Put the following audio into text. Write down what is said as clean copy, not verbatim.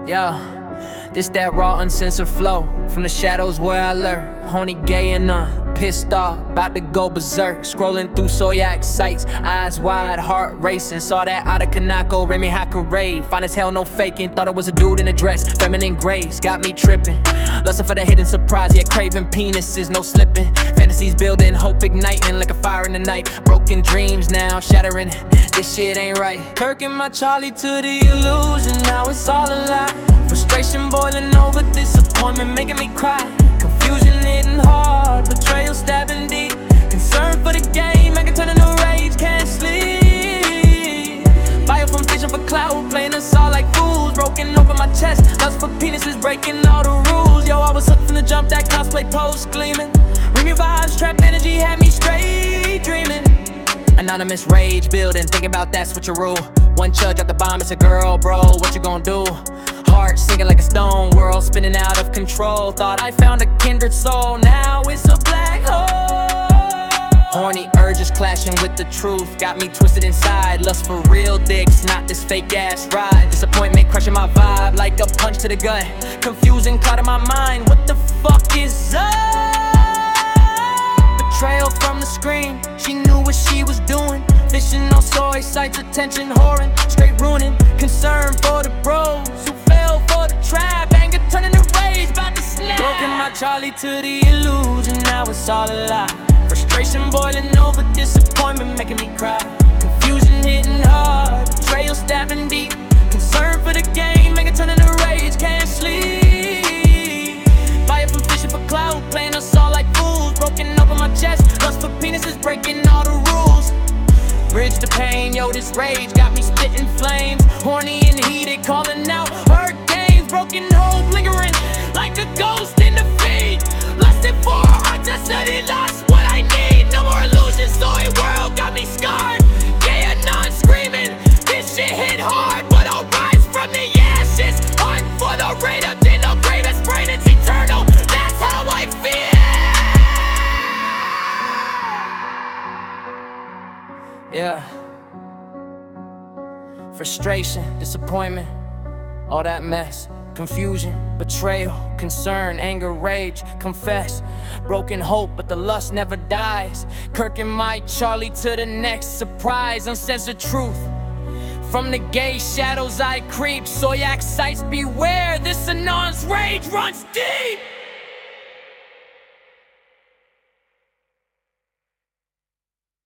Yeah, this that raw, uncensored flow from the shadows where I lurk. Horny, gay, and pissed off, about to go berserk. Scrolling through Soyak sites, eyes wide, heart racing. Saw that out of Kanako, Remy Hakurei. Fine as hell, no faking. Thought it was a dude in a dress, feminine grace got me tripping. Lusting for the hidden surprise, yeah, craving penises, no slipping. Fantasies building, hope igniting like a fire in the night. Broken dreams now shattering, this shit ain't right. Kirk and my Charlie to the illusion, now it's all a lie. Frustration boiling over, disappointment making me cry. Confusion hitting hard, betrayal stabbing deep. Concern for the game, I can turn into rage, can't sleep. Fire from vision for cloud, playing us all like fools. Broken over my chest, lust for penises, breaking all the rules. Yo, I was hooked from the jump, that cosplay pose gleaming. Remy vibes, trap energy had me straight dreaming. Anonymous rage building, thinking about that switcheroo. One chug at the bomb, it's a girl, bro, what you gonna do? Heart sinking like a stone, world spinning out of control. Thought I found a kindred soul, now it's a black hole. Horny urges clashing with the truth, got me twisted inside. Lust for real dicks, not this fake ass ride. Disappointment crushing my vibe like a punch to the gut. Confusing cloud in my mind, what the fuck is up? Betrayal from the screen, she knew what she was doing. Fishing on soy sites, attention whoring, straight ruining. Concern for the bros who fell for the trap. Anger turning to rage, about to snap. Broken my Charlie to the illusion, now it's all a lie. Frustration boiling over, disappointment making me cry. Confusion hitting hard, betrayal stabbing deep. Concern for the game, anger turning to rage, can't sleep. Fire from fishing for clout, playing us all like fools. Broken over my chest, lust for penises, breaking all the rules. Bridge the pain, yo, this rage got me spitting flames. Horny and heated, calling out hurricanes. Broken hope lingering like a ghost in the feed. Lusted for authenticity, lost what I need. No more illusions, soy world got me scarred. Yeah, non screaming, this shit hit hard. But I'll rise from the ashes. Heart for the raider, in the greatest brain, it's eternal. That's how I feel. Yeah. Frustration, disappointment, all that mess. Confusion, betrayal, concern, anger, rage, confess. Broken hope, but the lust never dies. Kirk and my Charlie to the next surprise. Uncensored truth, from the gay shadows I creep. Soyak sights beware, this Anon's rage runs deep.